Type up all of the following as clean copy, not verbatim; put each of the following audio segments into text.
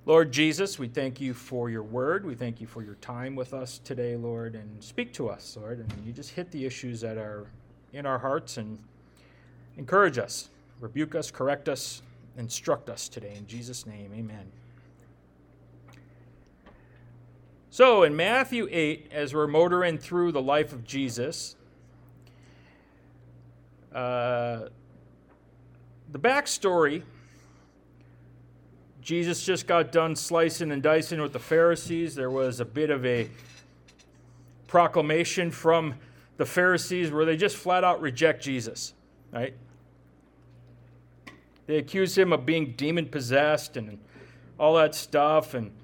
Lord Jesus, we thank you for your word. We thank you for your time with us today, Lord, and speak to us, Lord. And you just hit the issues that are in our hearts and encourage us, rebuke us, correct us, instruct us today. In Jesus' name, amen. So in Matthew 8, as we're motoring through the life of Jesus, the backstory, Jesus just got done slicing and dicing with the Pharisees. There was a bit of a proclamation from the Pharisees where they just flat out reject Jesus, right? They accuse him of being demon-possessed and all that stuff. And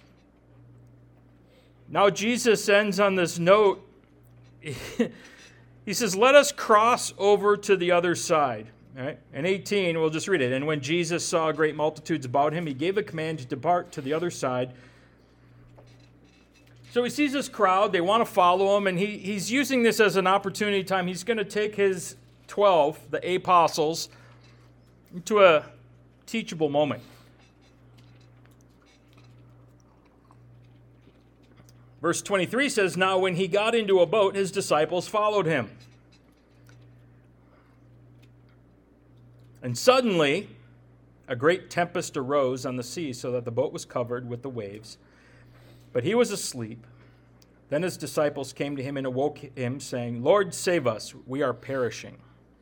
now Jesus ends on this note. He says, let us cross over to the other side. Right? In 18, we'll just read it. And when Jesus saw great multitudes about him, he gave a command to depart to the other side. So he sees this crowd. They want to follow him, and he's using this as an opportunity time. He's going to take his 12, the apostles, into a teachable moment. Verse 23 says, now when he got into a boat, his disciples followed him. And suddenly, a great tempest arose on the sea, so that the boat was covered with the waves. But he was asleep. Then his disciples came to him and awoke him, saying, Lord, save us, we are perishing.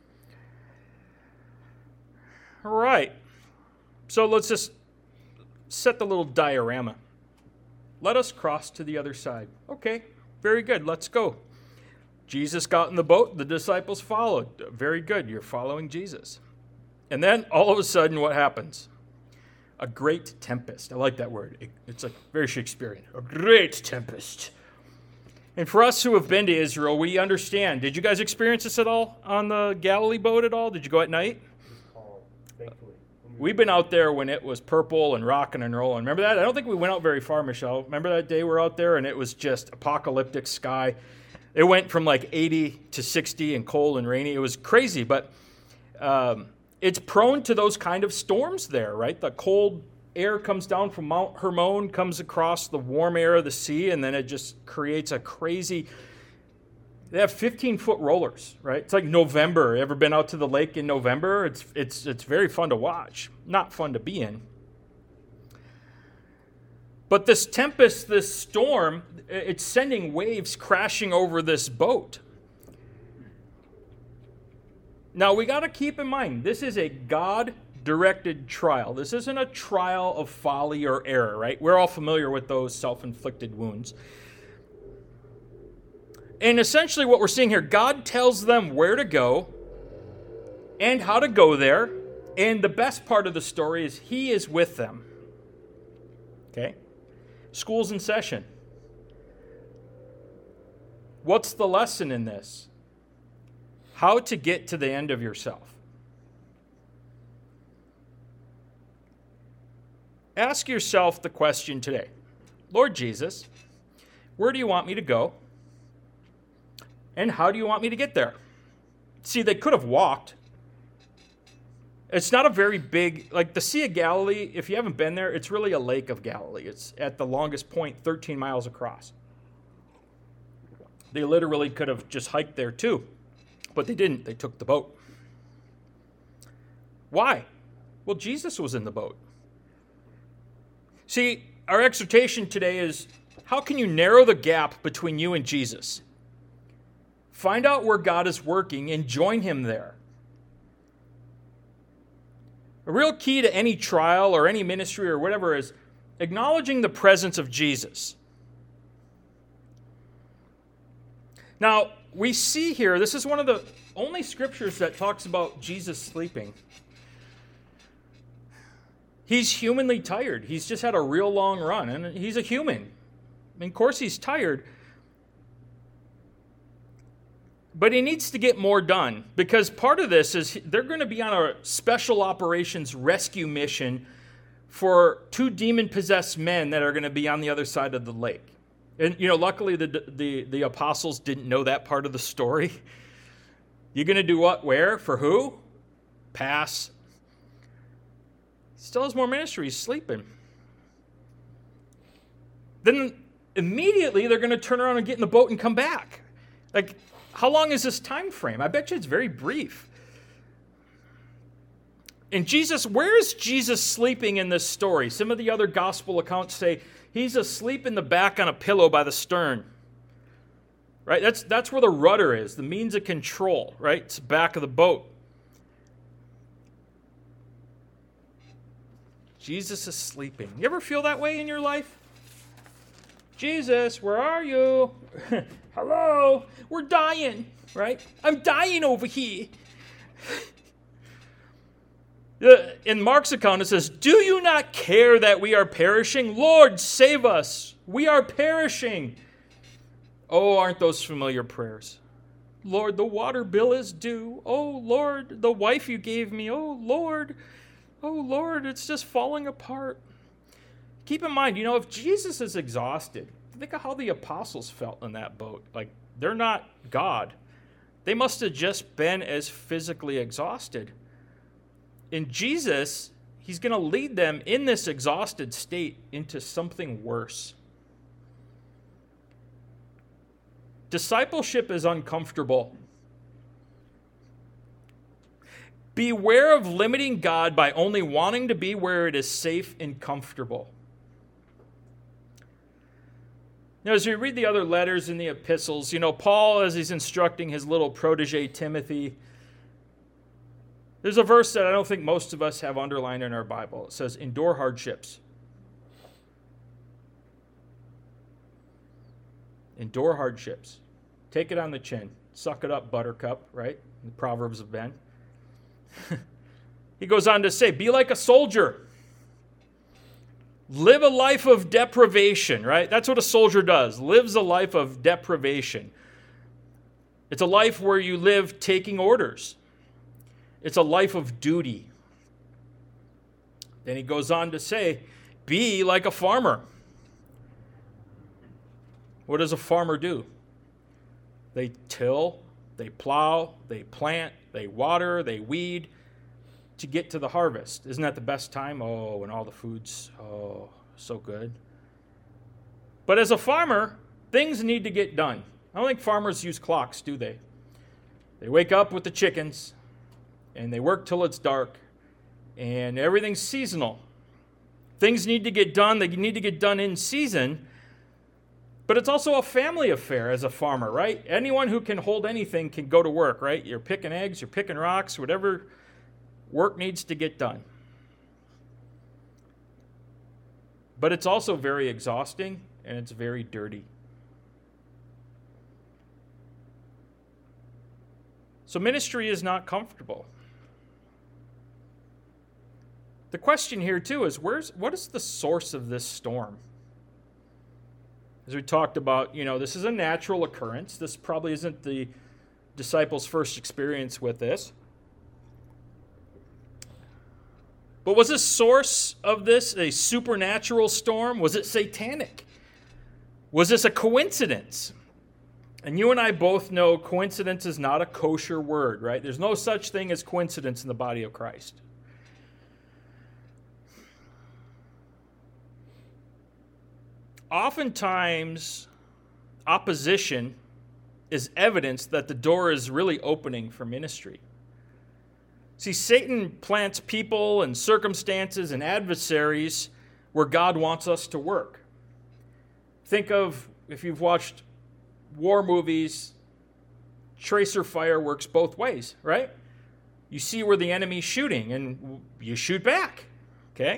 All right. So let's just set the little diorama. Let us cross to the other side. Okay, very good, let's go. Jesus got in the boat, the disciples followed. Very good, you're following Jesus. And then, all of a sudden, what happens? A great tempest. I like that word. It's like very Shakespearean. A great tempest. And for us who have been to Israel, we understand. Did you guys experience this at all on the Galilee boat at all? Did you go at night? Thankfully. We've been out there when it was purple and rocking and rolling. Remember that? I don't think we went out very far, Michelle. Remember that day we were out there and it was just apocalyptic sky? It went from like 80 to 60 and cold and rainy. It was crazy, but it's prone to those kind of storms there, right? The cold air comes down from Mount Hermon, comes across the warm air of the sea, and then it just creates a crazy... They have 15-foot rollers, right? It's like November. Ever been out to the lake in November? It's very fun to watch. Not fun to be in. But this tempest, this storm, it's sending waves crashing over this boat. Now, we got to keep in mind, this is a God-directed trial. This isn't a trial of folly or error, right? We're all familiar with those self-inflicted wounds. And essentially what we're seeing here, God tells them where to go and how to go there. And the best part of the story is he is with them. Okay? School's in session. What's the lesson in this? How to get to the end of yourself. Ask yourself the question today. Lord Jesus, where do you want me to go? And how do you want me to get there? See, they could have walked. It's not a very big, like the Sea of Galilee, if you haven't been there, it's really a lake of Galilee. It's at the longest point 13 miles across. They literally could have just hiked there too. But they didn't. They took the boat. Why? Well, Jesus was in the boat. See, our exhortation today is, how can you narrow the gap between you and Jesus? Find out where God is working and join him there. A real key to any trial or any ministry or whatever is acknowledging the presence of Jesus. Now, we see here, this is one of the only scriptures that talks about Jesus sleeping. He's humanly tired. He's just had a real long run, and he's a human. I mean, of course he's tired. But he needs to get more done, because part of this is they're going to be on a special operations rescue mission for 2 demon-possessed men that are going to be on the other side of the lake. And, luckily the apostles didn't know that part of the story. You're going to do what? Where? For who? Pass. Still has more ministry. He's sleeping. then immediately they're going to turn around and get in the boat and come back. Like, how long is this time frame? I bet you it's very brief. And Jesus, where is Jesus sleeping in this story? Some of the other gospel accounts say he's asleep in the back on a pillow by the stern. Right? That's where the rudder is, the means of control, right? It's the back of the boat. Jesus is sleeping. You ever feel that way in your life? Jesus, where are you? Hello? We're dying, right? I'm dying over here. In Mark's account, it says, "Do you not care that we are perishing? Lord, save us. We are perishing." Oh, aren't those familiar prayers? Lord, the water bill is due. Oh, Lord, the wife you gave me. Oh, Lord, it's just falling apart. Keep in mind, if Jesus is exhausted, think of how the apostles felt in that boat. Like, they're not God. They must have just been as physically exhausted. And Jesus, he's going to lead them in this exhausted state into something worse. Discipleship is uncomfortable. Beware of limiting God by only wanting to be where it is safe and comfortable. Now, as we read the other letters in the epistles, Paul, as he's instructing his little protege Timothy, there's a verse that I don't think most of us have underlined in our Bible. It says, endure hardships. Endure hardships. Take it on the chin. Suck it up, buttercup, right? The Proverbs of Ben. He goes on to say, be like a soldier. Live a life of deprivation, right? That's what a soldier does. Lives a life of deprivation. It's a life where you live taking orders. It's a life of duty. Then he goes on to say, be like a farmer. What does a farmer do? They till, they plow, they plant, they water, they weed to get to the harvest. Isn't that the best time? Oh, and all the food's, so good. But as a farmer, things need to get done. I don't think farmers use clocks, do they? They wake up with the chickens, and they work till it's dark, and everything's seasonal. Things need to get done. They need to get done in season. But it's also a family affair as a farmer, right? Anyone who can hold anything can go to work, right? You're picking eggs, you're picking rocks, whatever work needs to get done. But it's also very exhausting, and it's very dirty. So ministry is not comfortable. The question here, too, is what is the source of this storm? As we talked about, this is a natural occurrence. This probably isn't the disciples' first experience with this. But was the source of this a supernatural storm? Was it satanic? Was this a coincidence? And you and I both know coincidence is not a kosher word, right? There's no such thing as coincidence in the body of Christ. Oftentimes, opposition is evidence that the door is really opening for ministry. See, Satan plants people and circumstances and adversaries where God wants us to work. Think of, if you've watched war movies, tracer fire works both ways, right? You see where the enemy's shooting, and you shoot back, okay?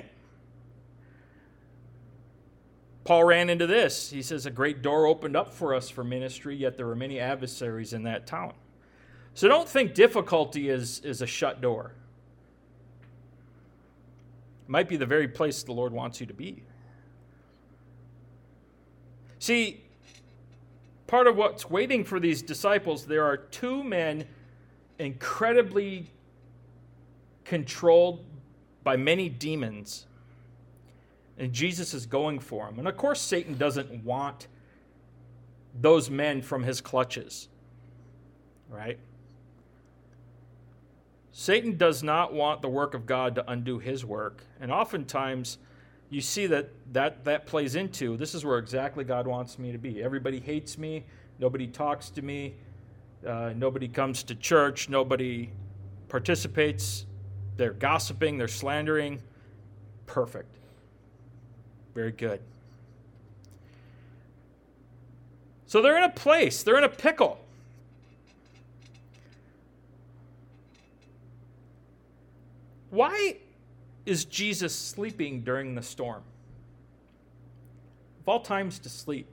Paul ran into this. He says, a great door opened up for us for ministry, yet there were many adversaries in that town. So don't think difficulty is a shut door. It might be the very place the Lord wants you to be. See, part of what's waiting for these disciples, there are two men incredibly controlled by many demons. And Jesus is going for them. And of course, Satan doesn't want those men from his clutches, right? Satan does not want the work of God to undo his work. And oftentimes, you see that plays into, this is where exactly God wants me to be. Everybody hates me. Nobody talks to me. Nobody comes to church. Nobody participates. They're gossiping. They're slandering. Perfect. Very good. So they're in a place. They're in a pickle. Why is Jesus sleeping during the storm? Of all times to sleep.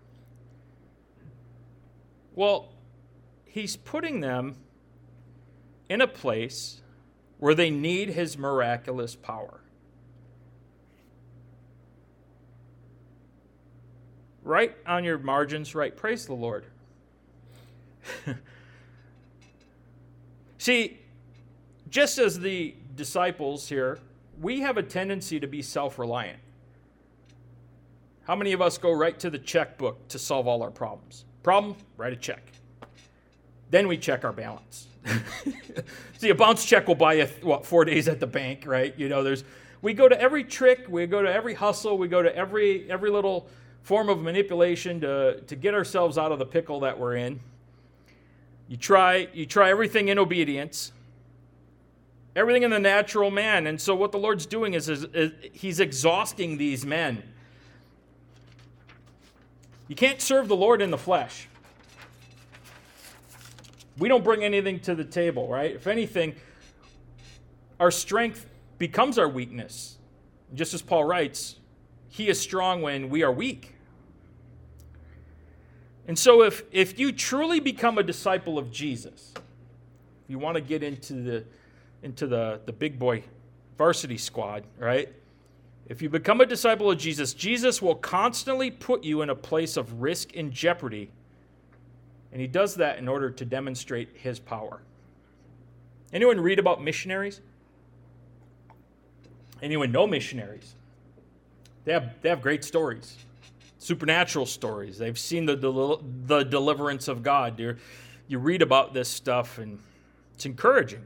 Well, he's putting them in a place where they need his miraculous power. Right on your margins, right? Praise the Lord. See, just as the disciples here, we have a tendency to be self-reliant. How many of us go right to the checkbook to solve all our problems? Problem, write a check. Then we check our balance. See, a bounce check will buy you, 4 days at the bank, right? We go to every trick, we go to every hustle, we go to every little form of manipulation to get ourselves out of the pickle that we're in. You try everything in obedience. Everything in the natural man. And so what the Lord's doing is he's exhausting these men. You can't serve the Lord in the flesh. We don't bring anything to the table, right? If anything, our strength becomes our weakness. Just as Paul writes, he is strong when we are weak. And so if you truly become a disciple of Jesus, you want to get into the big boy varsity squad, right? If you become a disciple of Jesus, Jesus will constantly put you in a place of risk and jeopardy. And he does that in order to demonstrate his power. Anyone read about missionaries? Anyone know missionaries? They have great stories, supernatural stories. They've seen the deliverance of God. You read about this stuff, and it's encouraging.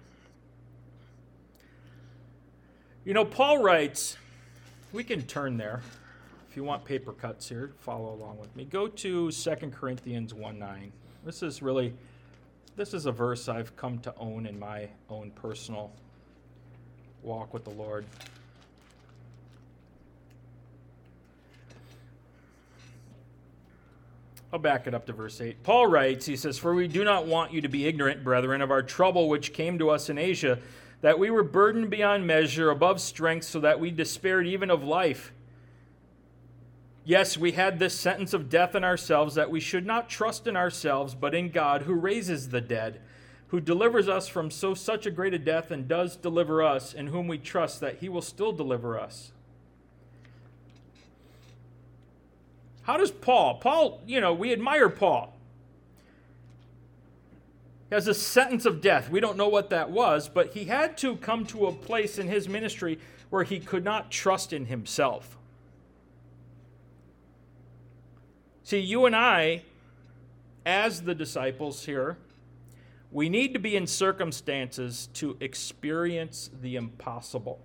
Paul writes, we can turn there. If you want paper cuts here, follow along with me. Go to 2 Corinthians 1:9. This is a verse I've come to own in my own personal walk with the Lord. I'll back it up to verse 8. Paul writes, he says, "For we do not want you to be ignorant, brethren, of our trouble which came to us in Asia, that we were burdened beyond measure, above strength, so that we despaired even of life. Yes, we had this sentence of death in ourselves, that we should not trust in ourselves, but in God, who raises the dead, who delivers us from such a great a death, and does deliver us, in whom we trust that he will still deliver us." How does Paul, we admire Paul. He has a sentence of death. We don't know what that was, but he had to come to a place in his ministry where he could not trust in himself. See, you and I, as the disciples here, we need to be in circumstances to experience the impossible.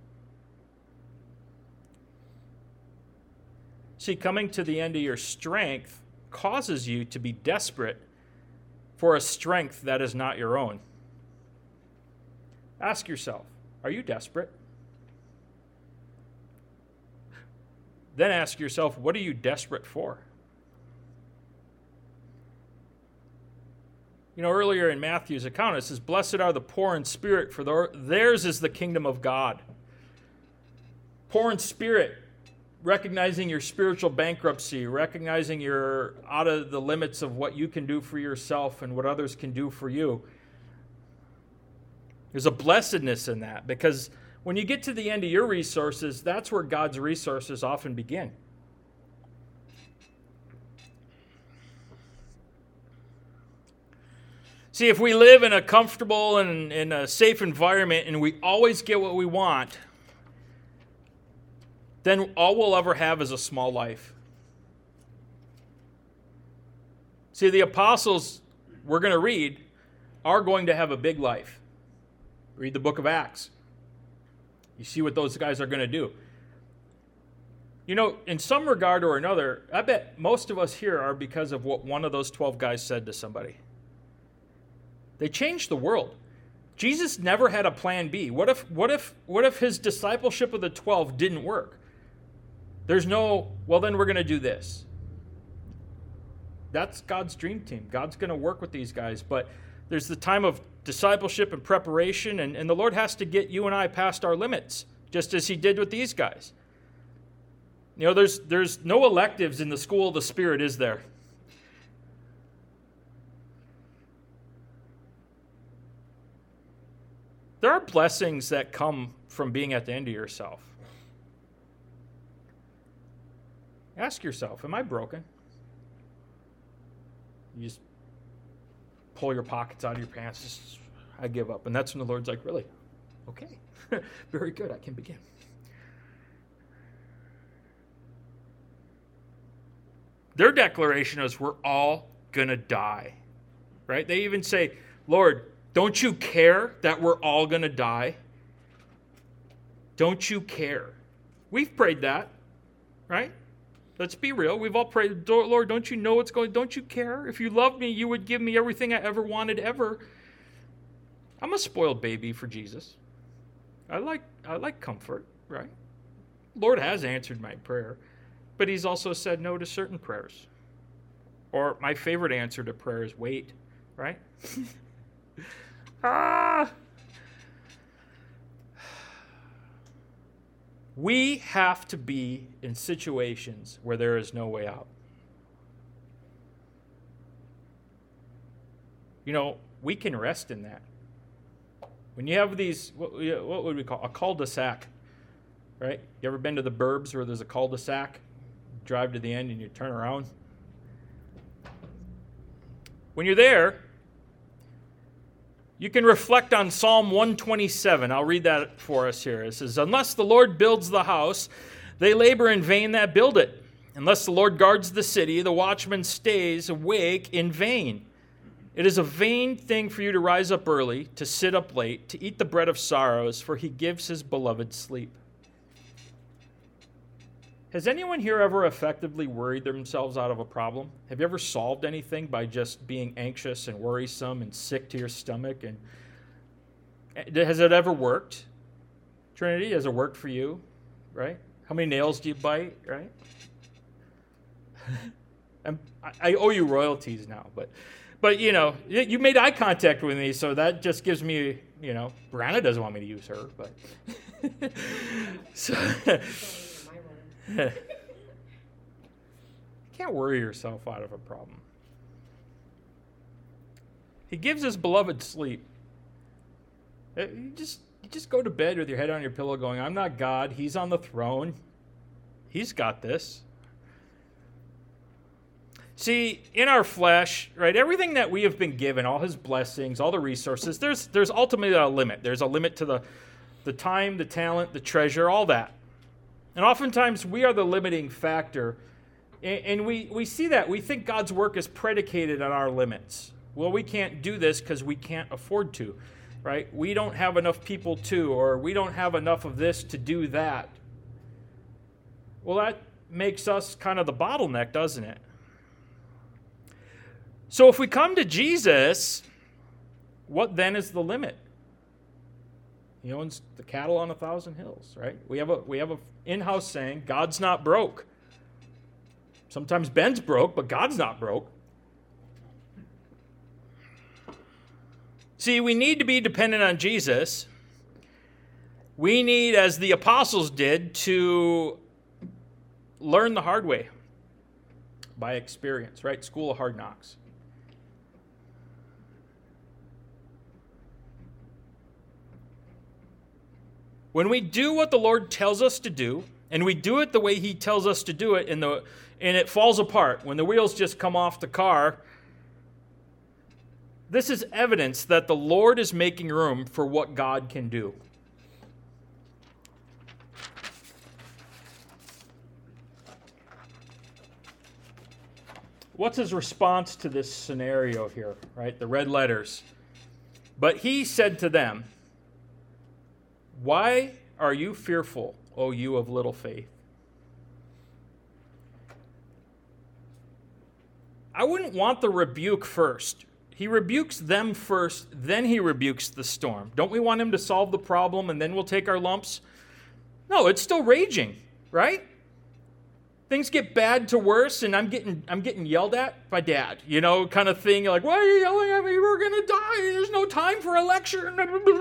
See, coming to the end of your strength causes you to be desperate for a strength that is not your own. Ask yourself, are you desperate? Then ask yourself, what are you desperate for? Earlier in Matthew's account, it says, "Blessed are the poor in spirit, for theirs is the kingdom of God." Poor in spirit, recognizing your spiritual bankruptcy, recognizing you're out of the limits of what you can do for yourself and what others can do for you. There's a blessedness in that, because when you get to the end of your resources, that's where God's resources often begin. See, if we live in a comfortable and in a safe environment and we always get what we want, then all we'll ever have is a small life. See, the apostles we're going to read are going to have a big life. Read the book of Acts. You see what those guys are going to do. You know, in some regard or another, I bet most of us here are because of what one of those 12 guys said to somebody. They changed the world. Jesus never had a plan B. What if his discipleship of the 12 didn't work? There's no, well, then we're going to do this. That's God's dream team. God's going to work with these guys, but there's the time of discipleship and preparation, and the Lord has to get you and I past our limits, just as he did with these guys. You know, there's no electives in the school of the Spirit, is there? There are blessings that come from being at the end of yourself. Ask yourself, am I broken? You just pull your pockets out of your pants. I give up. And that's when the Lord's like, really? Okay. Very good. I can begin. Their declaration is, we're all going to die. Right? They even say, Lord, don't you care that we're all going to die? Don't you care? We've prayed that. Right? Let's be real. We've all prayed, Lord, don't you know what's going on? Don't you care? If you loved me, you would give me everything I ever wanted, ever. I'm a spoiled baby for Jesus. I like comfort, right? Lord has answered my prayer, but he's also said no to certain prayers. Or my favorite answer to prayer is wait, right? We have to be in situations where there is no way out. You know, we can rest in that. When you have these, what would we call a cul-de-sac, right? You ever been to the burbs where there's a cul-de-sac? Drive to the end and you turn around. When you're there, you can reflect on Psalm 127. I'll read that for us here. It says, unless the Lord builds the house, they labor in vain that build it. Unless the Lord guards the city, the watchman stays awake in vain. It is a vain thing for you to rise up early, to sit up late, to eat the bread of sorrows, for he gives his beloved sleep. Has anyone here ever effectively worried themselves out of a problem? Have you ever solved anything by just being anxious and worrisome and sick to your stomach? And has it ever worked? Trinity, has it worked for you? Right? How many nails do you bite? Right? I owe you royalties now, but you know, you made eye contact with me, so that just gives me, you know, Brianna doesn't want me to use her, but so. You can't worry yourself out of a problem. He gives his beloved sleep. You just go to bed with your head on your pillow going, I'm not God. He's on the throne. He's got this. See, in our flesh, right, everything that we have been given, all his blessings, all the resources, there's ultimately a limit. There's a limit to the time, the talent, the treasure, all that. And oftentimes we are the limiting factor, and we see that. We think God's work is predicated on our limits. Well, we can't do this because we can't afford to, right? We don't have enough people to, or we don't have enough of this to do that. Well, that makes us kind of the bottleneck, doesn't it? So if we come to Jesus, what then is the limit? He owns the cattle on 1,000 hills, right? We have a in-house saying, God's not broke. Sometimes Ben's broke, but God's not broke. See, we need to be dependent on Jesus. We need, as the apostles did, to learn the hard way by experience, right? School of hard knocks. When we do what the Lord tells us to do, and we do it the way he tells us to do it, and it falls apart, when the wheels just come off the car, this is evidence that the Lord is making room for what God can do. What's his response to this scenario here, right? The red letters. But he said to them, why are you fearful, O you of little faith? I wouldn't want the rebuke first. He rebukes them first, then he rebukes the storm. Don't we want him to solve the problem and then we'll take our lumps? No, it's still raging, right? Things get bad to worse, and I'm getting yelled at by Dad, kind of thing. You're like, why are you yelling at me? We're going to die. There's no time for a lecture.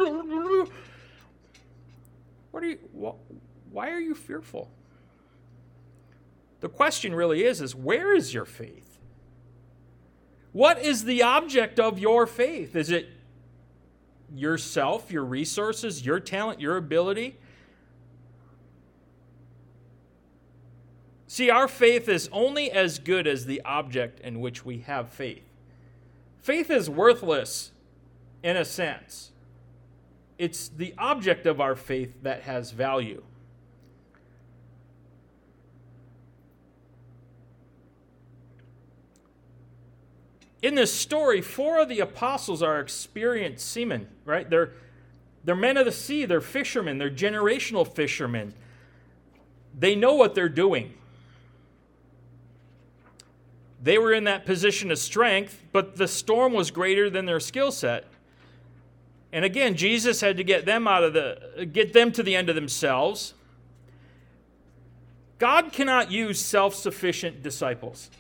Why are you fearful? The question really is where is your faith? What is the object of your faith? Is it yourself, your resources, your talent, your ability? See, our faith is only as good as the object in which we have faith. Faith is worthless in a sense. It's the object of our faith that has value. In this story, 4 of the apostles are experienced seamen, right? They're men of the sea, they're fishermen, they're generational fishermen. They know what they're doing. They were in that position of strength, but the storm was greater than their skill set. And again, Jesus had to get them to the end of themselves. God cannot use self-sufficient disciples.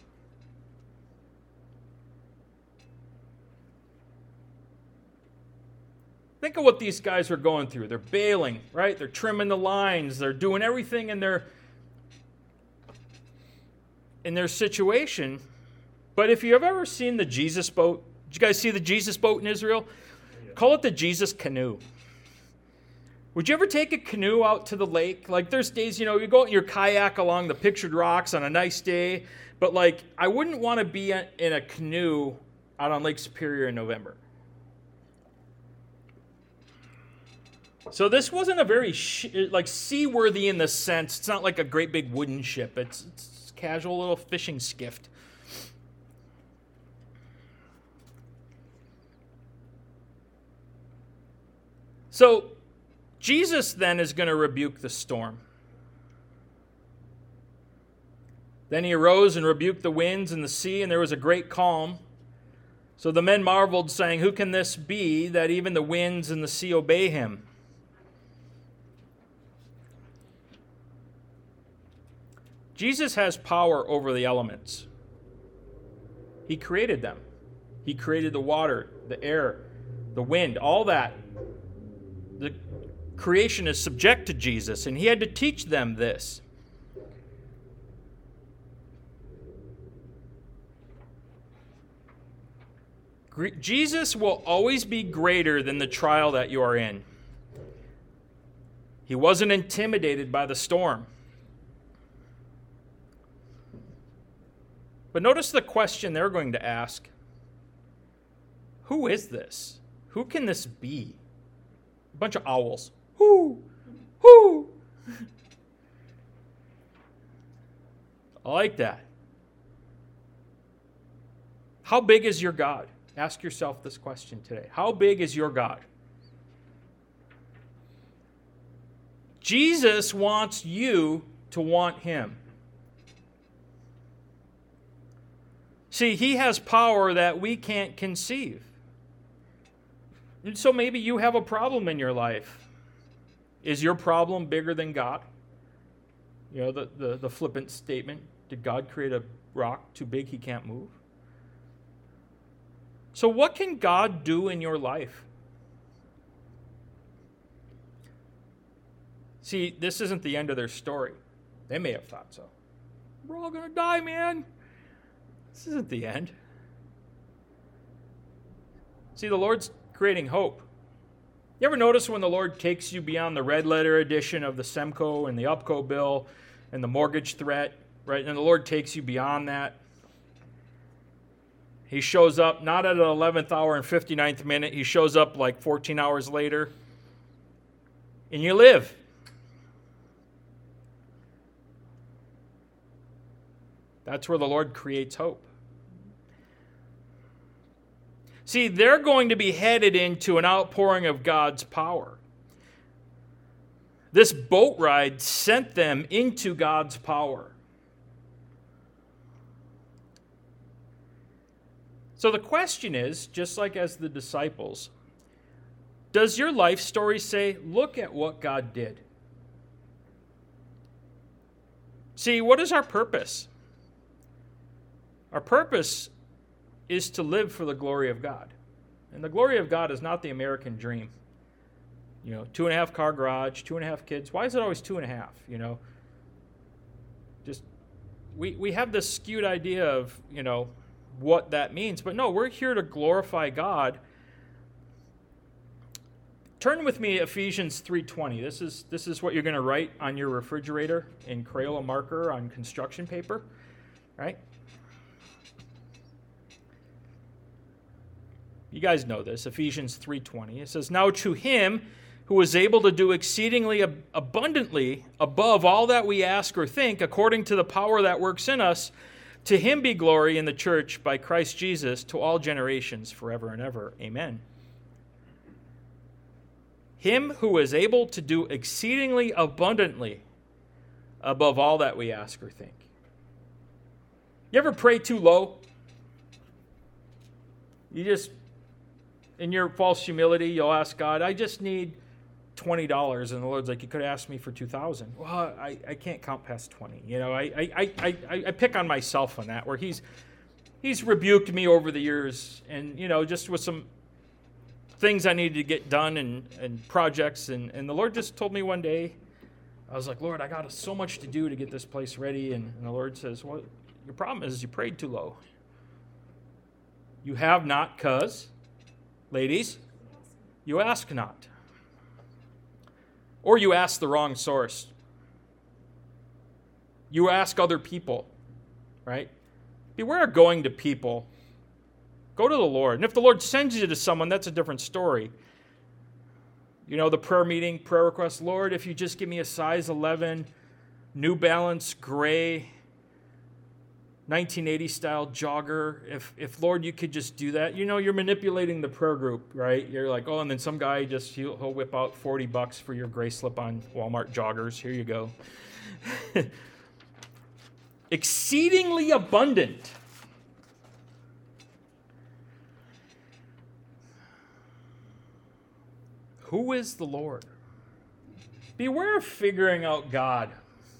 Think of what these guys are going through. They're bailing, right? They're trimming the lines. They're doing everything in their situation. But if you've ever seen the Jesus boat, did you guys see the Jesus boat in Israel? Yeah. Call it the Jesus canoe. Would you ever take a canoe out to the lake? Like there's days, you go in your kayak along the pictured rocks on a nice day, but I wouldn't want to be in a canoe out on Lake Superior in November. So this wasn't a very seaworthy in the sense. It's not like a great big wooden ship. It's a casual little fishing skiff. So Jesus then is going to rebuke the storm. Then he arose and rebuked the winds and the sea, and there was a great calm. So the men marveled, saying, "Who can this be, that even the winds and the sea obey him?" Jesus has power over the elements. He created them. He created the water, the air, the wind, all that. The creation is subject to Jesus, and he had to teach them this. Jesus will always be greater than the trial that you are in. He wasn't intimidated by the storm. But notice the question they're going to ask. Who is this? Who can this be? A bunch of owls. Who? Who? I like that. How big is your God? Ask yourself this question today. How big is your God? Jesus wants you to want him. See, he has power that we can't conceive. And so maybe you have a problem in your life. Is your problem bigger than God? The flippant statement, did God create a rock too big he can't move? So what can God do in your life? See, this isn't the end of their story. They may have thought so. We're all going to die, man. This isn't the end. See, the Lord's creating hope. You ever notice when the Lord takes you beyond the red letter edition of the SEMCO and the UPCO bill and the mortgage threat, right? And the Lord takes you beyond that. He shows up not at an 11th hour and 59th minute. He shows up like 14 hours later. And you live. That's where the Lord creates hope. See, they're going to be headed into an outpouring of God's power. This boat ride sent them into God's power. So the question is, just like as the disciples, does your life story say, look at what God did? See, what is our purpose? Our purpose is to live for the glory of God. And the glory of God is not the American dream. 2.5 car garage, 2.5 kids. Why is it always 2.5? Just we have this skewed idea of, what that means. But no, we're here to glorify God. Turn with me Ephesians 3:20. This is what you're going to write on your refrigerator in Crayola marker on construction paper, right? You guys know this, Ephesians 3:20. It says, "Now to him who is able to do exceedingly abundantly above all that we ask or think, according to the power that works in us, to him be glory in the church by Christ Jesus to all generations forever and ever. Amen." Him who is able to do exceedingly abundantly above all that we ask or think. You ever pray too low? You just, in your false humility, you'll ask God, I just need $20. And the Lord's like, you could ask me for $2,000. Well, I can't count past 20. I pick on myself on that, where he's rebuked me over the years, and, just with some things I needed to get done and projects. And the Lord just told me one day, I was like, Lord, I got so much to do to get this place ready. And the Lord says, well, your problem is you prayed too low. You have not, because, ladies, you ask not. Or you ask the wrong source. You ask other people, right? Beware of going to people. Go to the Lord. And if the Lord sends you to someone, that's a different story. The prayer meeting, prayer request, Lord, if you just give me a size 11, New Balance, gray, 1980 style jogger, if Lord, you could just do that. You're manipulating the prayer group, right? You're like, oh, and then some guy he'll whip out $40 for your gray slip-on Walmart joggers. Here you go. Exceedingly abundant. Who is the Lord? Beware of figuring out God.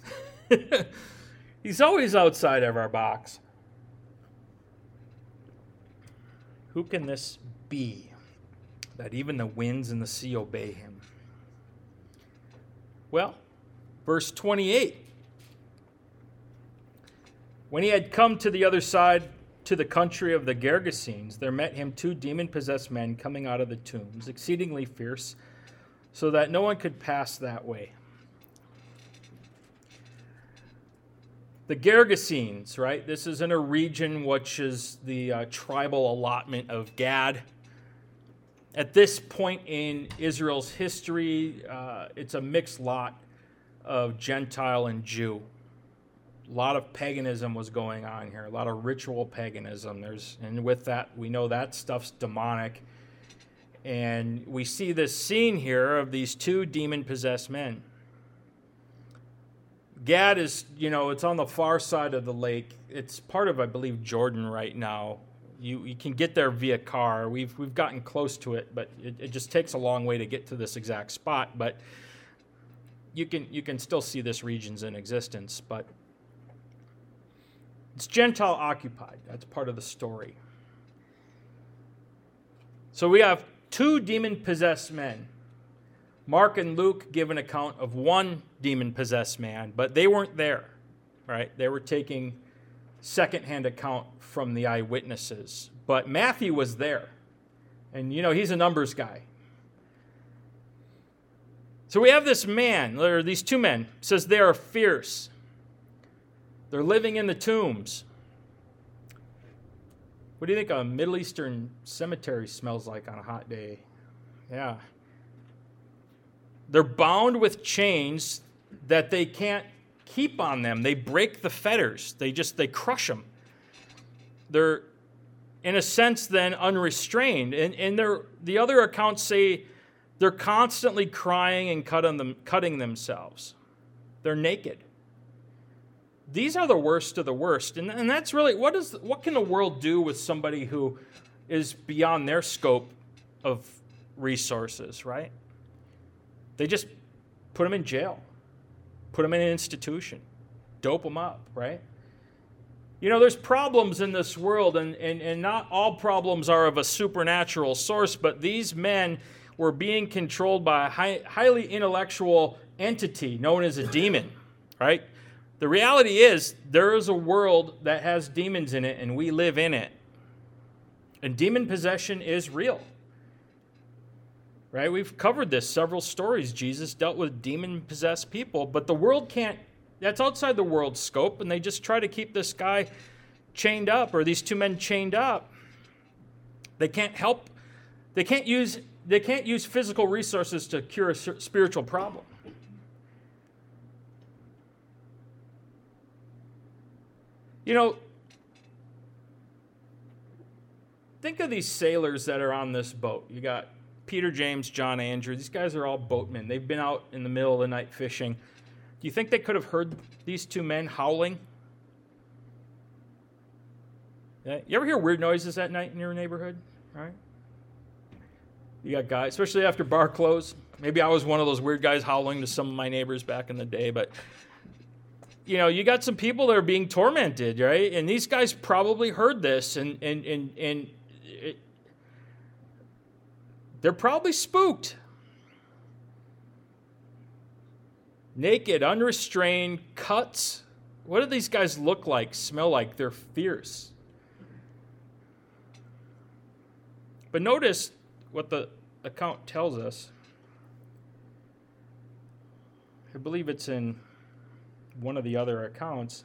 He's always outside of our box. Who can this be, that even the winds and the sea obey him? Well, verse 28. When he had come to the other side, to the country of the Gergesenes, there met him 2 demon-possessed men coming out of the tombs, exceedingly fierce, so that no one could pass that way. The Gergesenes, right? This is in a region which is the tribal allotment of Gad. At this point in Israel's history, it's a mixed lot of Gentile and Jew. A lot of paganism was going on here, a lot of ritual paganism. And with that, we know that stuff's demonic. And we see this scene here of these 2 demon-possessed men. Gad is, it's on the far side of the lake. It's part of, I believe, Jordan right now. You can get there via car. We've gotten close to it, but it just takes a long way to get to this exact spot. But you can still see this region's in existence. But it's Gentile occupied. That's part of the story. So we have 2 demon-possessed men. Mark and Luke give an account of 1 demon-possessed man, but they weren't there, right? They were taking second-hand account from the eyewitnesses. But Matthew was there, and, he's a numbers guy. So we have this man, or these 2 men, says they are fierce. They're living in the tombs. What do you think a Middle Eastern cemetery smells like on a hot day? Yeah. They're bound with chains that they can't keep on them. They break the fetters. They crush them. They're, in a sense, then unrestrained. And the other accounts say they're constantly crying and cutting themselves. They're naked. these are the worst of the worst. And that's really, what can the world do with somebody who is beyond their scope of resources, right? They just put them in jail, put them in an institution, dope them up, right? You know, there's problems in this world, and not all problems are of a supernatural source, but these men were being controlled by a highly intellectual entity known as a demon, right? The reality is there is a world that has demons in it, and we live in it. And demon possession is real, right? We've covered this, several stories. Jesus dealt with demon-possessed people, but the world can't, that's outside the world's scope, and they just try to keep this guy chained up, or these two men chained up. They can't use physical resources to cure a spiritual problem. You know, think of these sailors that are on this boat. You got Peter, James, John, Andrew. These guys are all boatmen. They've been out in the middle of the night fishing. Do you think they could have heard these two men howling? Yeah. You ever hear weird noises at night in your neighborhood? Right? You got guys, especially after bar close. Maybe I was one of those weird guys howling to some of my neighbors back in the day, but you know, you got some people that are being tormented, right? And these guys probably heard this, and they're probably spooked. Naked, unrestrained, cuts. What do these guys look like, smell like? They're fierce. But notice what the account tells us. I believe it's in one of the other accounts,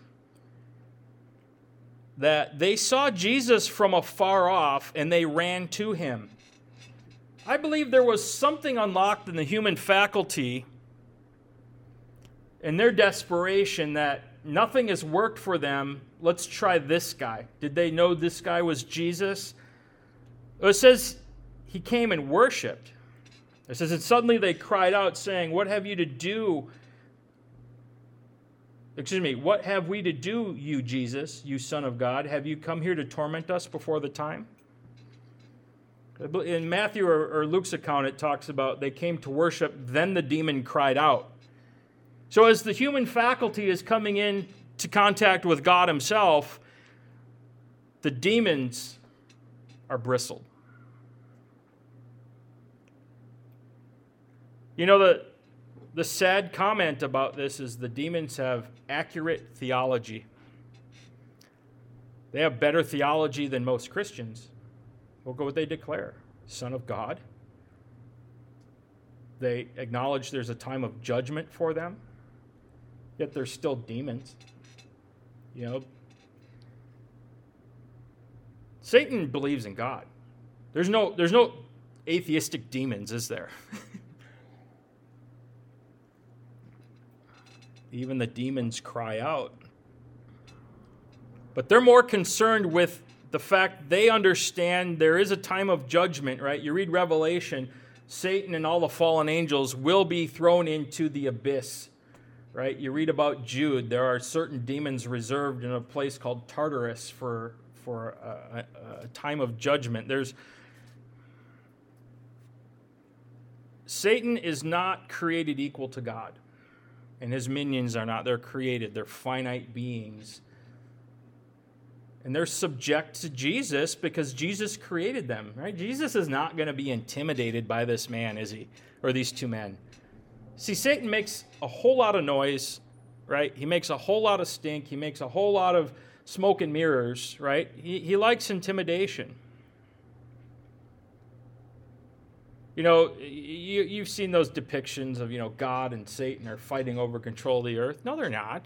that they saw Jesus from afar off and they ran to him. I believe there was something unlocked in the human faculty in their desperation that nothing has worked for them. Let's try this guy. Did they know this guy was Jesus? It says he came and worshiped. It says, and suddenly they cried out, saying, what have we to do, you Jesus, you Son of God? Have you come here to torment us before the time? In Matthew or Luke's account, it talks about they came to worship, then the demon cried out. So as the human faculty is coming in to contact with God himself, the demons are bristled. You know, the sad comment about this is the demons have accurate theology. They have better theology than most Christians. Look at what they declare. Son of God. They acknowledge there's a time of judgment for them, yet they're still demons. You know, Satan believes in God. There's no atheistic demons, is there? Even the demons cry out. But they're more concerned with the fact they understand there is a time of judgment, right? You read Revelation, Satan and all the fallen angels will be thrown into the abyss, right? You read about Jude. There are certain demons reserved in a place called Tartarus for a time of judgment. Satan is not created equal to God. And his minions are not. They're created. They're finite beings. And they're subject to Jesus because Jesus created them, right? Jesus is not going to be intimidated by this man, is he? Or these two men. See, Satan makes a whole lot of noise, right? He makes a whole lot of stink. He makes a whole lot of smoke and mirrors, right? He likes intimidation. You know, you've seen those depictions of, you know, God and Satan are fighting over control of the earth. No, they're not.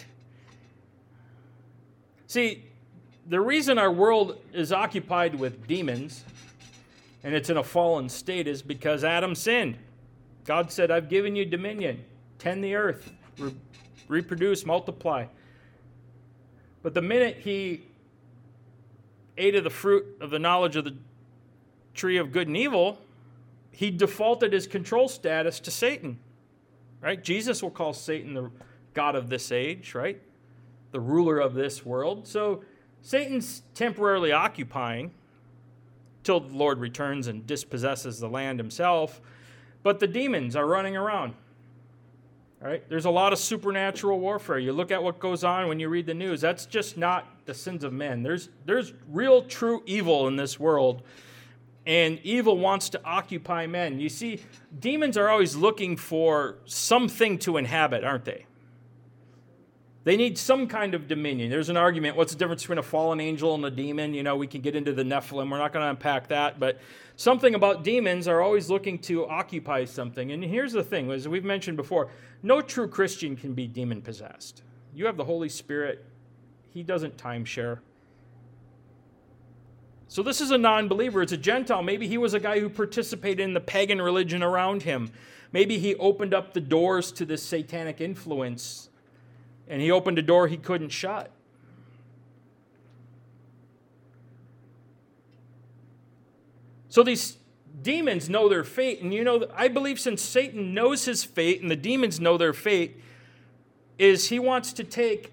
See, the reason our world is occupied with demons and it's in a fallen state is because Adam sinned. God said, I've given you dominion. Tend the earth. Reproduce, multiply. But the minute he ate of the fruit of the knowledge of the tree of good and evil, he defaulted his control status to Satan, right? Jesus will call Satan the god of this age, right? the ruler of this world. So Satan's temporarily occupying till the Lord returns and dispossesses the land himself. But the demons are running around. All right? There's a lot of supernatural warfare. You look at what goes on when you read the news. That's just not the sins of men. There's real, true evil in this world. And evil wants to occupy men. You see, demons are always looking for something to inhabit, aren't they? They need some kind of dominion. There's an argument. What's the difference between a fallen angel and a demon? You know, we can get into the Nephilim. We're not going to unpack that. But something about demons are always looking to occupy something. And here's the thing, as we've mentioned before, no true Christian can be demon-possessed. You have the Holy Spirit. He doesn't timeshare. So this is a non-believer. It's a Gentile. Maybe he was a guy who participated in the pagan religion around him. Maybe he opened up the doors to this satanic influence, and he opened a door he couldn't shut. So these demons know their fate. And you know, I believe since Satan knows his fate and the demons know their fate, is he wants to take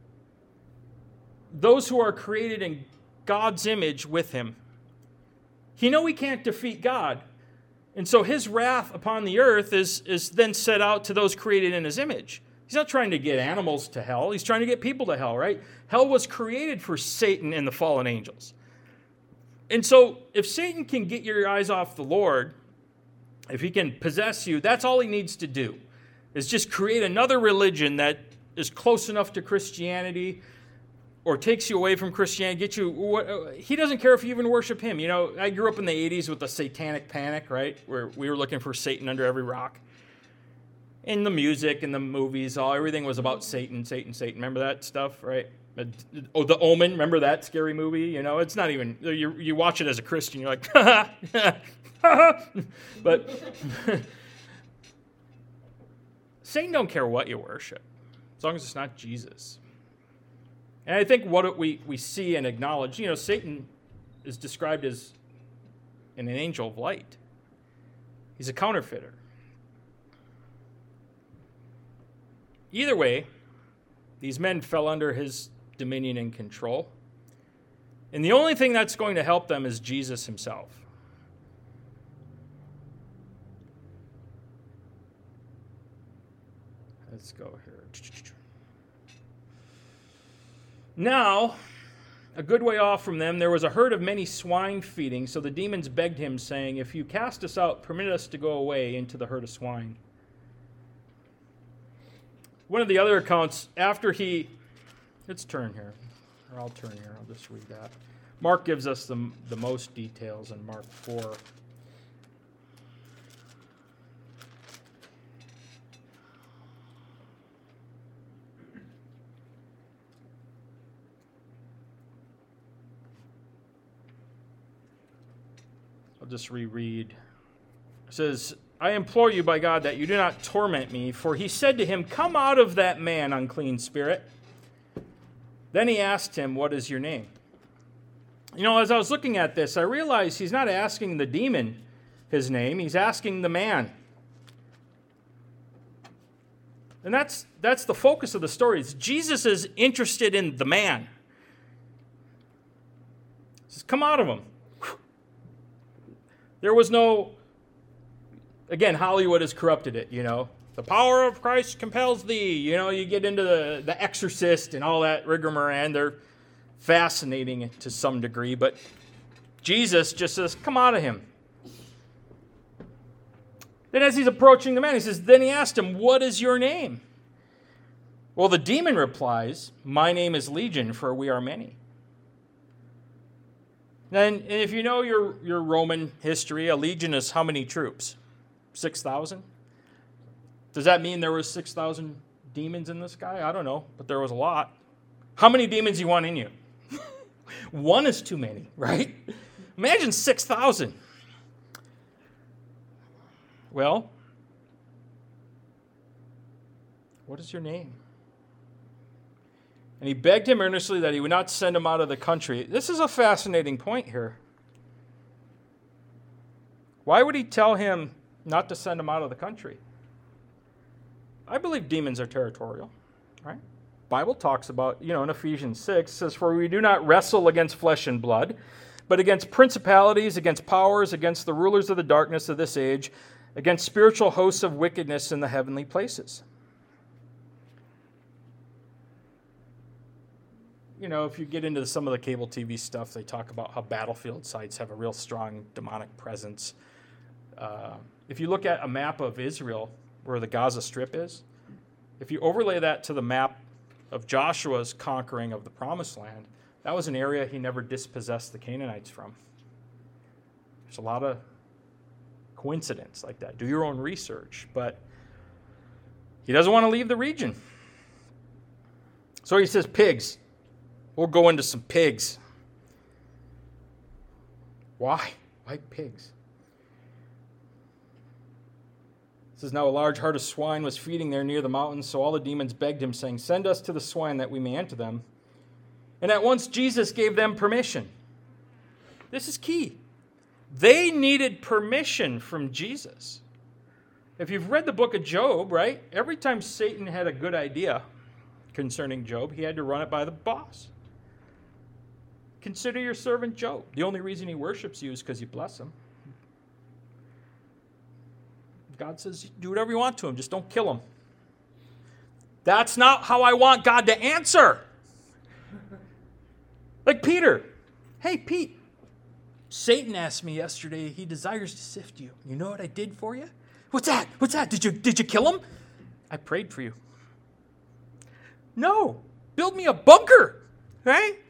those who are created in God's image with him. He knows he can't defeat God. And so his wrath upon the earth is then set out to those created in his image. He's not trying to get animals to hell. He's trying to get people to hell, right? Hell was created for Satan and the fallen angels. And so if Satan can get your eyes off the Lord, if he can possess you, that's all he needs to do, is just create another religion that is close enough to Christianity or takes you away from Christianity, get you. He doesn't care if you even worship him. You know, I grew up in the 80s with the satanic panic, right, where we were looking for Satan under every rock. In the music and the movies, everything was about Satan, Satan, Satan. Remember that stuff, right? Oh, The Omen, remember that scary movie? You know, it's not even, you watch it as a Christian, you're like, ha ha, ha. But Satan don't care what you worship, as long as it's not Jesus. And I think what we see and acknowledge, you know, Satan is described as an angel of light. He's a counterfeiter. Either way, these men fell under his dominion and control. And the only thing that's going to help them is Jesus himself. Let's go here. Now, a good way off from them, there was a herd of many swine feeding, so the demons begged him, saying, "If you cast us out, permit us to go away into the herd of swine." One of the other accounts, after let's turn here, or I'll turn here, I'll just read that. Mark gives us the most details in Mark 4. I'll just reread. It says, "I implore you by God that you do not torment me, for he said to him, 'Come out of that man, unclean spirit.' Then he asked him, 'What is your name?'" You know, as I was looking at this, I realized he's not asking the demon his name, he's asking the man. And that's the focus of the story. Jesus is interested in the man. He says, "Come out of him." There was no, again, Hollywood has corrupted it, you know. The power of Christ compels thee. You know, you get into the Exorcist and all that rigmarole. They're fascinating to some degree, but Jesus just says, "Come out of him." Then as he's approaching the man, he says, then he asked him, "What is your name?" Well, the demon replies, "My name is Legion, for we are many." And if you know your Roman history, a legion is how many troops? 6,000? Does that mean there was 6,000 demons in this guy? I don't know, but there was a lot. How many demons do you want in you? One is too many, right? Imagine 6,000. Well, what is your name? And he begged him earnestly that he would not send him out of the country. This is a fascinating point here. Why would he tell him not to send him out of the country? I believe demons are territorial, right? Bible talks about, in Ephesians 6, it says, "For we do not wrestle against flesh and blood, but against principalities, against powers, against the rulers of the darkness of this age, against spiritual hosts of wickedness in the heavenly places." If you get into some of the cable TV stuff, they talk about how battlefield sites have a real strong demonic presence. If you look at a map of Israel, where the Gaza Strip is, if you overlay that to the map of Joshua's conquering of the Promised Land, that was an area he never dispossessed the Canaanites from. There's a lot of coincidence like that. Do your own research. But he doesn't want to leave the region. So he says, pigs. We'll go into some pigs. Why? Why pigs? It says, "Now a large herd of swine was feeding there near the mountains, so all the demons begged him, saying, 'Send us to the swine that we may enter them.' And at once Jesus gave them permission." This is key. They needed permission from Jesus. If you've read the book of Job, right, every time Satan had a good idea concerning Job, he had to run it by the boss. Consider your servant Job. The only reason he worships you is because you bless him. God says, do whatever you want to him, just don't kill him. That's not how I want God to answer. Like Peter. "Hey, Pete, Satan asked me yesterday, he desires to sift you. You know what I did for you?" "What's that? What's that? Did you kill him?" "I prayed for you." "No, build me a bunker," right?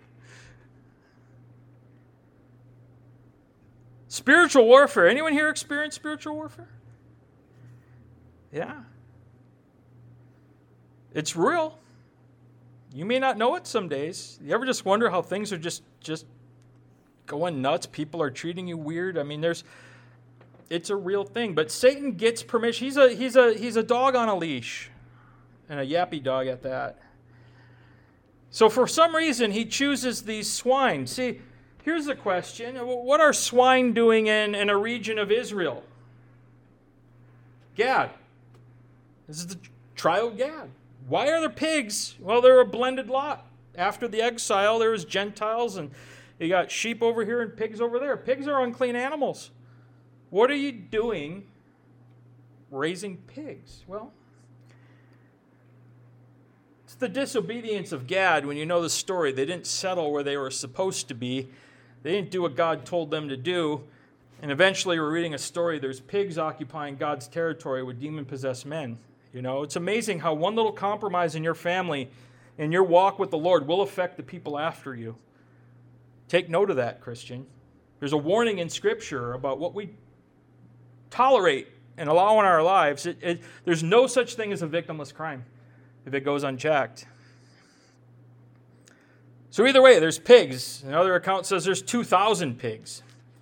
Spiritual warfare. Anyone here experience spiritual warfare? Yeah. It's real. You may not know it some days. You ever just wonder how things are just going nuts? People are treating you weird. I mean, it's a real thing. But Satan gets permission. He's a dog on a leash, and a yappy dog at that. So for some reason, he chooses these swine. See, here's the question. What are swine doing in a region of Israel? Gad. This is the trial of Gad. Why are there pigs? Well, they're a blended lot. After the exile, there was Gentiles, and you got sheep over here and pigs over there. Pigs are unclean animals. What are you doing raising pigs? Well, it's the disobedience of Gad. When you know the story, they didn't settle where they were supposed to be. They didn't do what God told them to do. And eventually we're reading a story. There's pigs occupying God's territory with demon-possessed men. It's amazing how one little compromise in your family and your walk with the Lord will affect the people after you. Take note of that, Christian. There's a warning in Scripture about what we tolerate and allow in our lives. There's no such thing as a victimless crime if it goes unchecked. So either way, there's pigs. Another account says there's 2,000 pigs.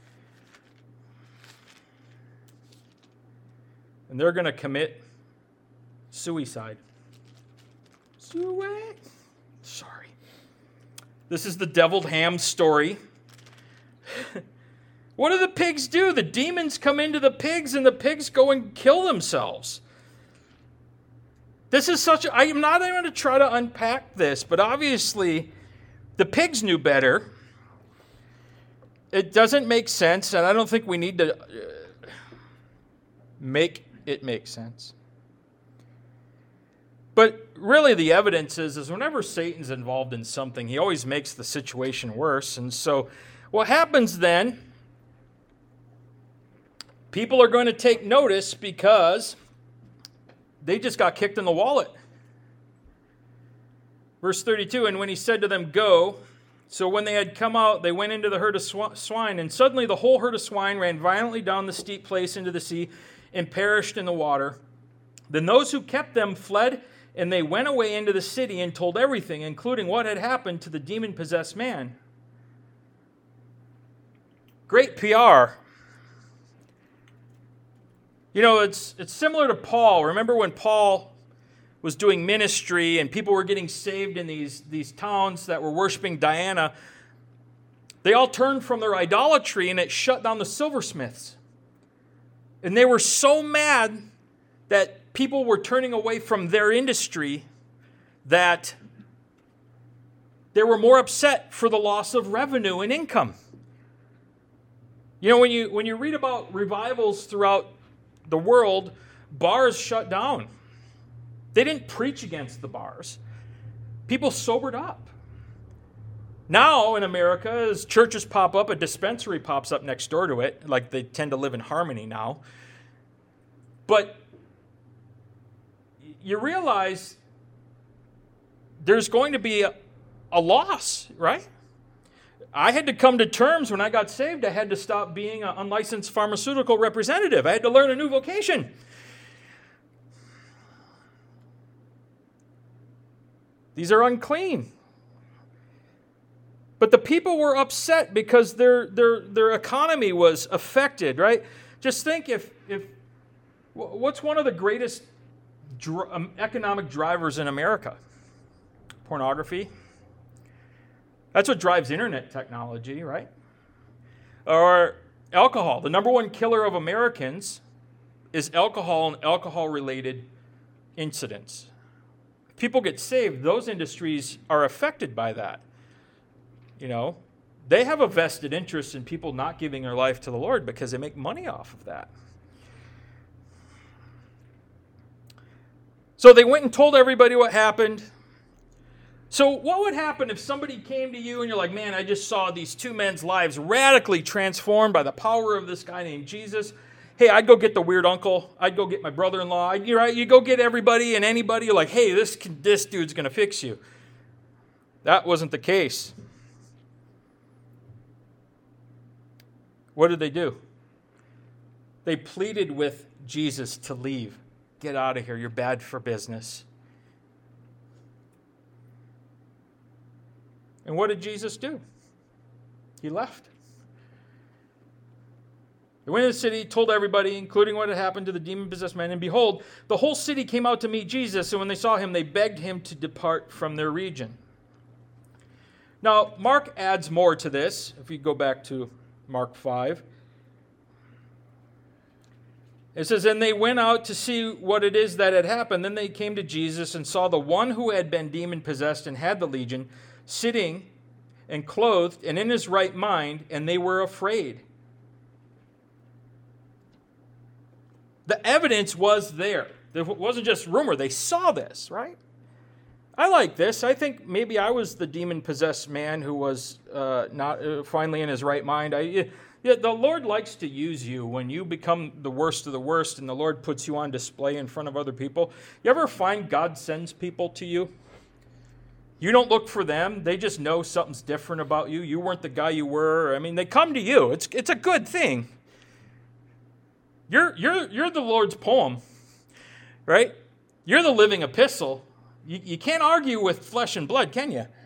And they're going to commit suicide. Sorry. This is the deviled ham story. What do the pigs do? The demons come into the pigs, and the pigs go and kill themselves. I'm not even going to try to unpack this, but obviously the pigs knew better. It doesn't make sense, and I don't think we need to make it make sense. But really the evidence is whenever Satan's involved in something, he always makes the situation worse. And so what happens then, people are going to take notice because they just got kicked in the wallet. Verse 32, "And when he said to them, 'Go,' so when they had come out, they went into the herd of swine, and suddenly the whole herd of swine ran violently down the steep place into the sea and perished in the water. Then those who kept them fled, and they went away into the city and told everything, including what had happened to the demon-possessed man." Great PR. It's similar to Paul. Remember when Paul was doing ministry and people were getting saved in these towns that were worshiping Diana? They all turned from their idolatry, and it shut down the silversmiths. And they were so mad that people were turning away from their industry that They were more upset for the loss of revenue and income. You know, when you read about revivals throughout the world, bars shut down. They didn't preach against the bars. People sobered up. Now in America, as churches pop up, a dispensary pops up next door to it, like they tend to live in harmony now. But you realize there's going to be a loss, right? I had to come to terms when I got saved. I had to stop being an unlicensed pharmaceutical representative. I had to learn a new vocation. These are unclean. But the people were upset because their economy was affected, right? Just think if what's one of the greatest economic drivers in America? Pornography. That's what drives internet technology, right? Or alcohol. The number one killer of Americans is alcohol and alcohol-related incidents. If people get saved, those industries are affected by that. You know, they have a vested interest in people not giving their life to the Lord because they make money off of that. So they went and told everybody what happened. So what would happen if somebody came to you and you're like, man, I just saw these two men's lives radically transformed by the power of this guy named Jesus. Hey, I'd go get the weird uncle. I'd go get my brother-in-law. You go get everybody and anybody. You're like, hey, this dude's going to fix you. That wasn't the case. What did they do? They pleaded with Jesus to leave. Get out of here. You're bad for business. And what did Jesus do? He left. He went into the city, told everybody, including what had happened to the demon-possessed man, and behold, the whole city came out to meet Jesus, and when they saw him, they begged him to depart from their region. Now, Mark adds more to this. If we go back to Mark 5. It says, and they went out to see what it is that had happened. Then they came to Jesus and saw the one who had been demon-possessed and had the legion, sitting and clothed and in his right mind, and they were afraid. The evidence was there. It wasn't just rumor. They saw this, right? I like this. I think maybe I was the demon-possessed man who was not finally in his right mind. The Lord likes to use you when you become the worst of the worst and the Lord puts you on display in front of other people. You ever find God sends people to you? You don't look for them. They just know something's different about you. You weren't the guy you were. I mean, they come to you. It's a good thing. You're the Lord's poem, right? You're the living epistle. You can't argue with flesh and blood, can you?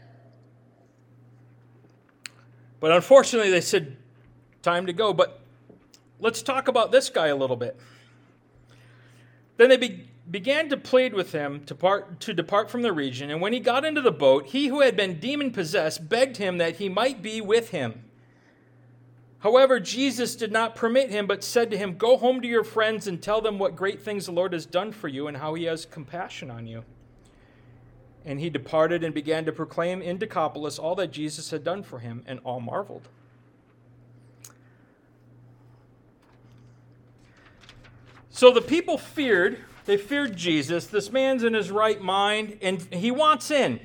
But unfortunately, they said, time to go. But let's talk about this guy a little bit. Then they began to plead with him to depart from the region. And when he got into the boat, he who had been demon-possessed begged him that he might be with him. However, Jesus did not permit him, but said to him, go home to your friends and tell them what great things the Lord has done for you and how he has compassion on you. And he departed and began to proclaim in Decapolis all that Jesus had done for him, and all marveled. So the people feared Jesus. This man's in his right mind, and he wants in.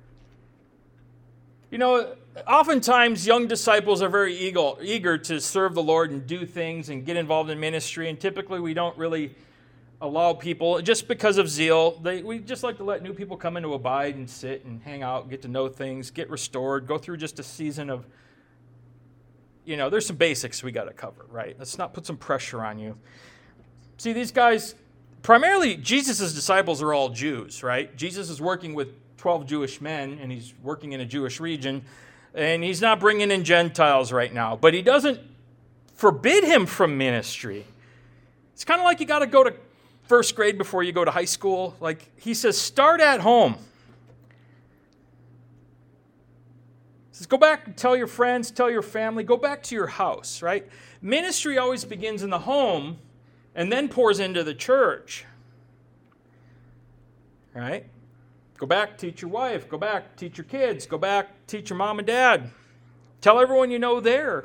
You know, oftentimes young disciples are very eager to serve the Lord and do things and get involved in ministry, and typically we don't really allow people, just because of zeal, we just like to let new people come in to abide and sit and hang out, get to know things, get restored, go through just a season of, there's some basics we got to cover, right? Let's not put some pressure on you. See, these guys, primarily Jesus' disciples are all Jews, right? Jesus is working with 12 Jewish men, and he's working in a Jewish region, and he's not bringing in Gentiles right now, but he doesn't forbid him from ministry. It's kind of like you got to go to first grade before you go to high school. Like he says, start at home. He says, go back and tell your friends, tell your family, go back to your house, right? Ministry always begins in the home and then pours into the church, right? Go back, teach your wife. Go back, teach your kids. Go back, teach your mom and dad. Tell everyone you know there.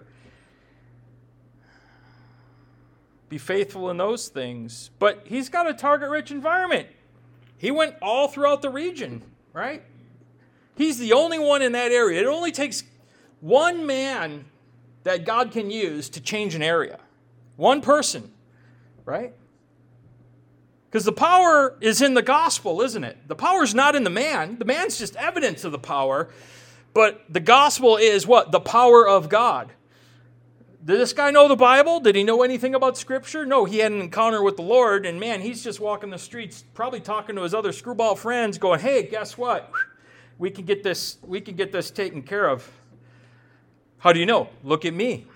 Be faithful in those things. But he's got a target-rich environment. He went all throughout the region, right? He's the only one in that area. It only takes one man that God can use to change an area. One person, right? Because the power is in the gospel, isn't it? The power's not in the man. The man's just evidence of the power. But the gospel is what? The power of God. Did this guy know the Bible? Did he know anything about Scripture? No, he had an encounter with the Lord, and man, he's just walking the streets, probably talking to his other screwball friends, going, hey, guess what? We can get this taken care of. How do you know? Look at me.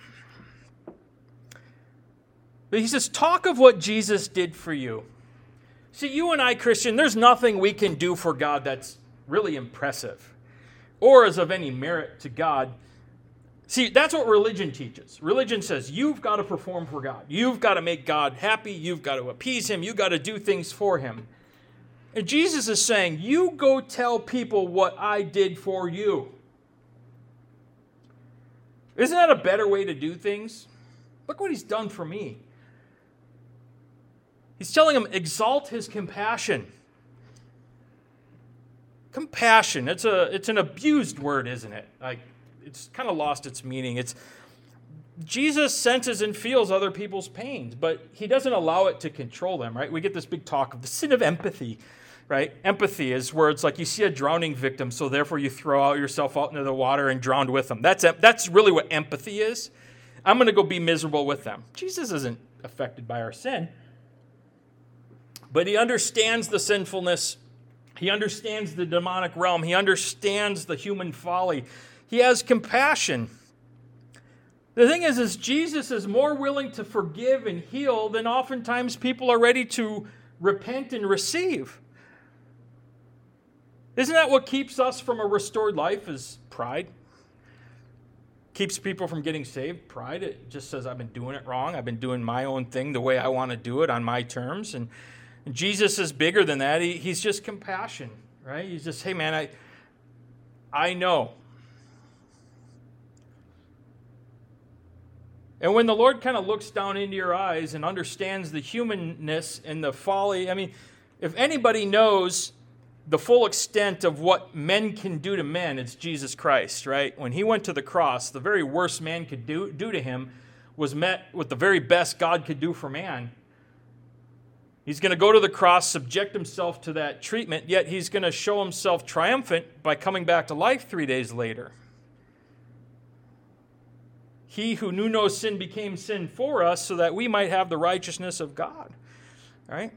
But he says, talk of what Jesus did for you. See, you and I, Christian, there's nothing we can do for God that's really impressive or is of any merit to God. See, that's what religion teaches. Religion says you've got to perform for God. You've got to make God happy. You've got to appease Him. You've got to do things for Him. And Jesus is saying, you go tell people what I did for you. Isn't that a better way to do things? Look what He's done for me. He's telling them, exalt His compassion. Compassion, it's an abused word, isn't it? Like, it's kind of lost its meaning. Jesus senses and feels other people's pains, but He doesn't allow it to control them, right? We get this big talk of the sin of empathy, right? Empathy is where it's like you see a drowning victim, so therefore you throw yourself out into the water and drown with them. That's really what empathy is. I'm going to go be miserable with them. Jesus isn't affected by our sin. But He understands the sinfulness. He understands the demonic realm. He understands the human folly. He has compassion. The thing is Jesus is more willing to forgive and heal than oftentimes people are ready to repent and receive. Isn't that what keeps us from a restored life is pride? Keeps people from getting saved, pride. It just says, I've been doing it wrong. I've been doing my own thing the way I want to do it on my terms. And Jesus is bigger than that. He's just compassion, right? He's just, hey, man, I know. And when the Lord kind of looks down into your eyes and understands the humanness and the folly, I mean, if anybody knows the full extent of what men can do to men, it's Jesus Christ, right? When He went to the cross, the very worst man could do to Him was met with the very best God could do for man. He's going to go to the cross, subject Himself to that treatment, yet He's going to show Himself triumphant by coming back to life 3 days later. He who knew no sin became sin for us so that we might have the righteousness of God. Right?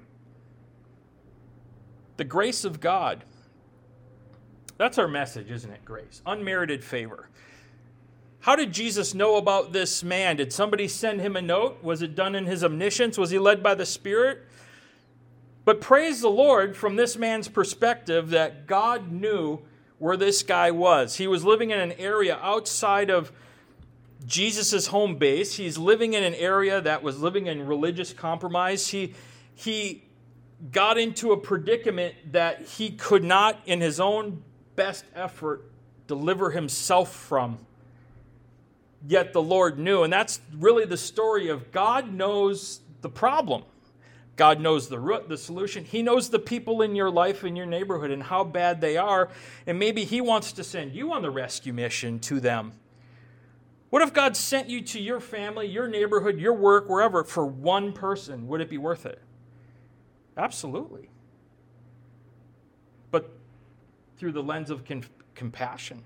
The grace of God. That's our message, isn't it? Grace. Unmerited favor. How did Jesus know about this man? Did somebody send Him a note? Was it done in His omniscience? Was He led by the Spirit? But praise the Lord from this man's perspective that God knew where this guy was. He was living in an area outside of Jesus' home base. He's living in an area that was living in religious compromise. He got into a predicament that he could not, in his own best effort, deliver himself from. Yet the Lord knew. And that's really the story of God knows the problem. God knows the root, the solution. He knows the people in your life, in your neighborhood, and how bad they are. And maybe He wants to send you on the rescue mission to them. What if God sent you to your family, your neighborhood, your work, wherever, for one person? Would it be worth it? Absolutely. But through the lens of compassion.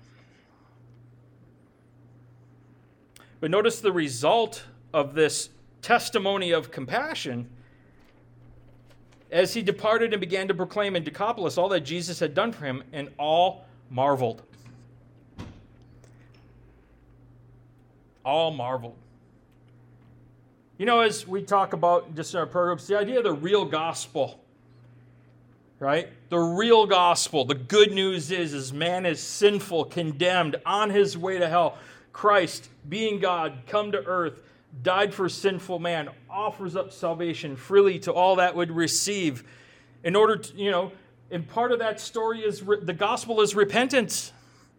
But notice the result of this testimony of compassion. As he departed and began to proclaim in Decapolis all that Jesus had done for him, and all marveled. All marveled. You know, as we talk about just in our programs, the idea of the real gospel, right? The real gospel, the good news is man is sinful, condemned, on his way to hell. Christ, being God, come to earth, died for sinful man, offers up salvation freely to all that would receive in order to, And part of that story is the gospel is repentance.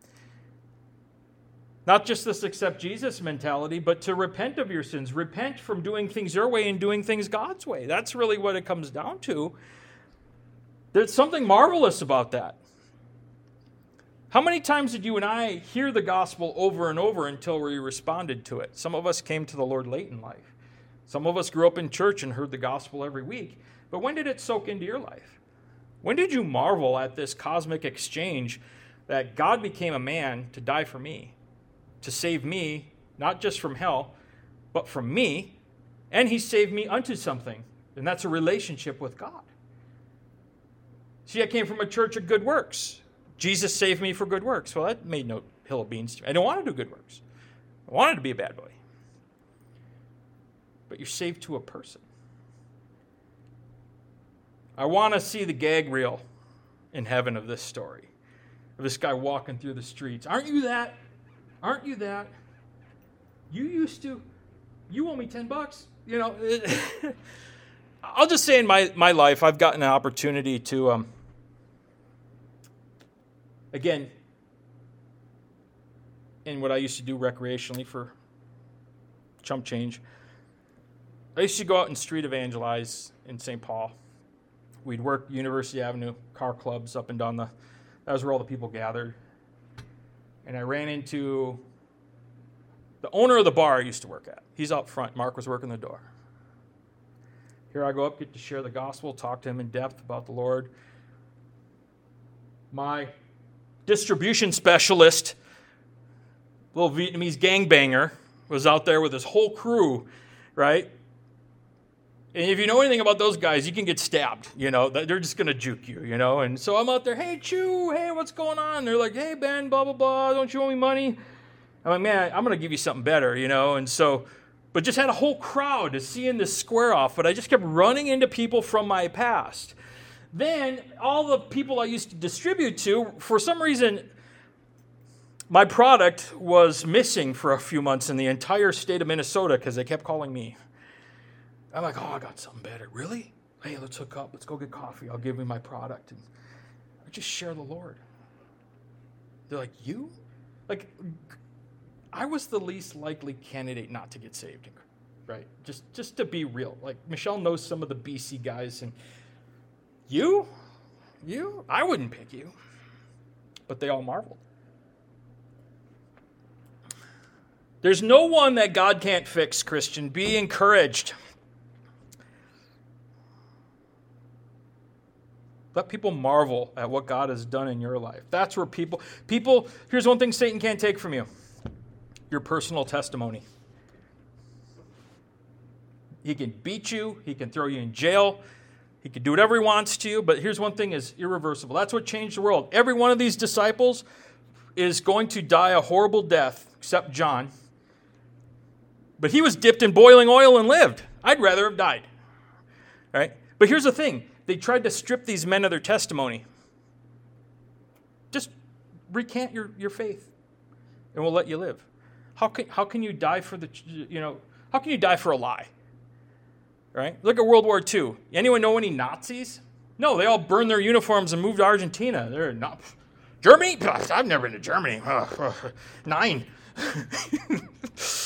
Not just this accept Jesus mentality, but to repent of your sins. Repent from doing things your way and doing things God's way. That's really what it comes down to. There's something marvelous about that. How many times did you and I hear the gospel over and over until we responded to it? Some of us came to the Lord late in life. Some of us grew up in church and heard the gospel every week. But when did it soak into your life? When did you marvel at this cosmic exchange that God became a man to die for me, to save me, not just from hell, but from me, and he saved me unto something, and that's a relationship with God. See, I came from a church of good works. Jesus saved me for good works. Well, that made no hill of beans to me. I didn't want to do good works. I wanted to be a bad boy. But you're saved to a person. I want to see the gag reel in heaven of this story, of this guy walking through the streets. Aren't you that? Aren't you that? You owe me $10. You know, I'll just say in my life, I've gotten an opportunity to, again, in what I used to do recreationally for chump change, I used to go out and street evangelize in St. Paul. We'd work University Avenue, car clubs up and down that was where all the people gathered. And I ran into the owner of the bar I used to work at. He's out front. Mark was working the door. Here I go up, get to share the gospel, talk to him in depth about the Lord. My distribution specialist, little Vietnamese gangbanger, was out there with his whole crew, right? And if you know anything about those guys, you can get stabbed, you know. They're just going to juke you, you know. And so I'm out there, hey, Chew, hey, what's going on? They're like, hey, Ben, blah, blah, blah, don't you owe me money? I'm like, man, I'm going to give you something better, you know. And so, but just had a whole crowd to seeing this square off. But I just kept running into people from my past. Then all the people I used to distribute to, for some reason, my product was missing for a few months in the entire state of Minnesota because they kept calling me. I'm like, oh, I got something better. Really? Hey, let's hook up. Let's go get coffee. I'll give you my product. And I just share the Lord. They're like, you? Like, I was the least likely candidate not to get saved, right? Just to be real. Like, Michelle knows some of the BC guys, and you? I wouldn't pick you. But they all marveled. There's no one that God can't fix, Christian. Be encouraged. Let people marvel at what God has done in your life. That's where people, here's one thing Satan can't take from you. Your personal testimony. He can beat you. He can throw you in jail. He can do whatever he wants to you. But here's one thing is irreversible. That's what changed the world. Every one of these disciples is going to die a horrible death, except John. But he was dipped in boiling oil and lived. I'd rather have died. All right? But here's the thing. They tried to strip these men of their testimony. Just recant your faith, and we'll let you live. How can you die for how can you die for a lie? Right? Look at World War II. Anyone know any Nazis? No, they all burned their uniforms and moved to Argentina. They're not Germany? I've never been to Germany. 9.